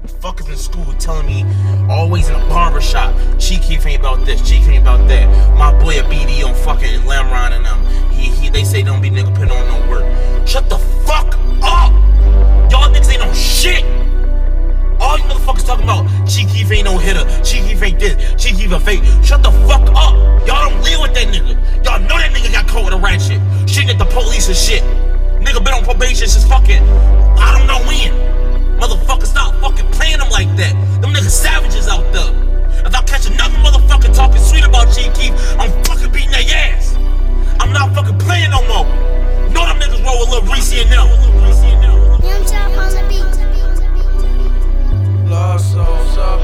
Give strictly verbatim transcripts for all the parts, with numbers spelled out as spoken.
Fuckers in school telling me, always in a barber shop, Chief Keef ain't about this, Chief Keef ain't about that. My boy a B D on fucking Lamron and them. He, he, they say don't be nigga putting on no work. Shut the fuck up! Y'all niggas ain't no shit! All you motherfuckers talking about, Chief Keef ain't no hitter, Chief Keef ain't this, Chief Keef a fake. Shut the fuck up! Y'all don't live with that nigga. Y'all know that nigga got caught with a rat shit. Shooting at the police and shit. Nigga been on probation since fucking, I don't know when. Motherfuckers, stop fucking playing them like that. Them niggas savages out there. If I catch another motherfucker talking sweet about Chief Keef, I'm fucking beating their ass. I'm not fucking playing no more. Know them niggas roll with Lil Reese and them. Young Chop on the beat. Lost souls up.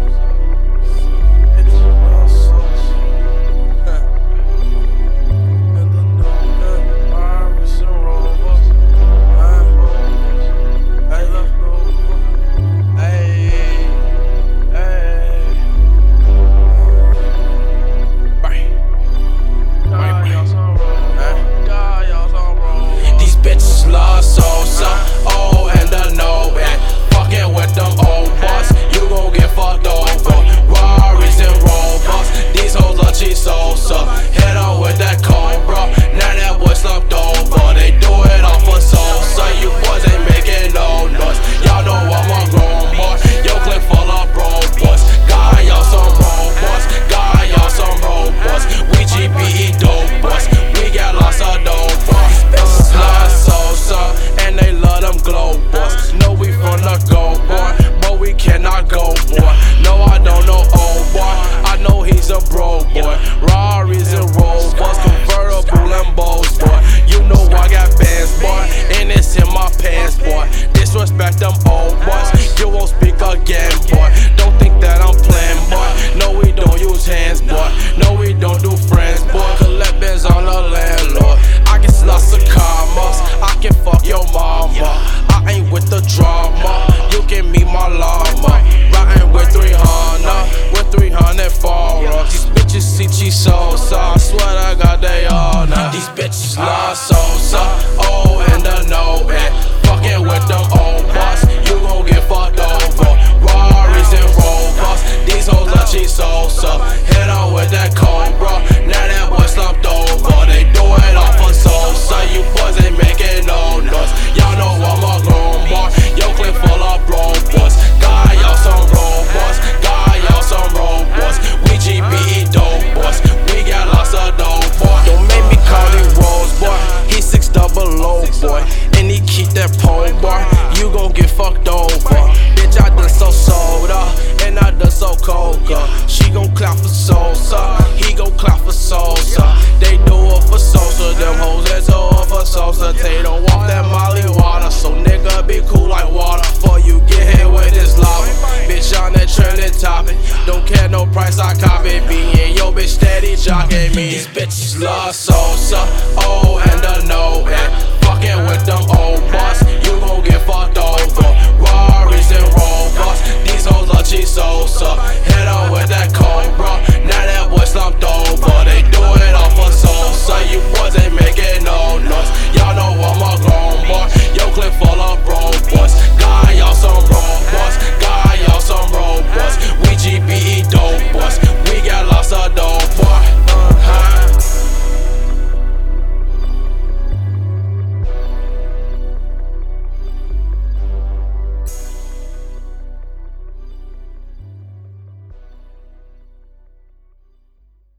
Disrespect them old boys, you won't speak again, boy. Don't think that I'm playing, boy. No, we don't use hands, boy. No, we don't do friends, boy. Collect bins on the landlord. I can lots of commas, I can fuck your mama. I ain't with the drama, you can meet my llama. Riding with three hundred, with three hundred foreigns. These bitches see cheese sauce, I swear I got they all now. These bitches love Sosa, oh, and I know it. Fucking with them old boss, you gon' get fucked over. Rarries and Rovers, these hoes love cheese Sosa. Hit on with that Cobra, now that boy slumped over. They do it off of Sosa, you boys ain't making no noise. Y'all know I'm a grown boy, yo clip full of bro boys. Got y'all some robots, got y'all some robots. We G B E dope boys, we got lots of dope boy. Don't make me call him Rose boy, he six double low boy. And he keep that pole bar, you gon' get fucked over. Bitch, I done so soda, and I done so coca. She gon' clap for Sosa, he gon' clap for Sosa. They do it for Sosa, them hoes that do it for Sosa. They don't want that Molly water, so nigga be cool like water. Before you get hit with this lava, bitch on that trending topic. Don't care no price, I copy. Be in yo bitch steady jocking me. These bitches love Sosa, oh.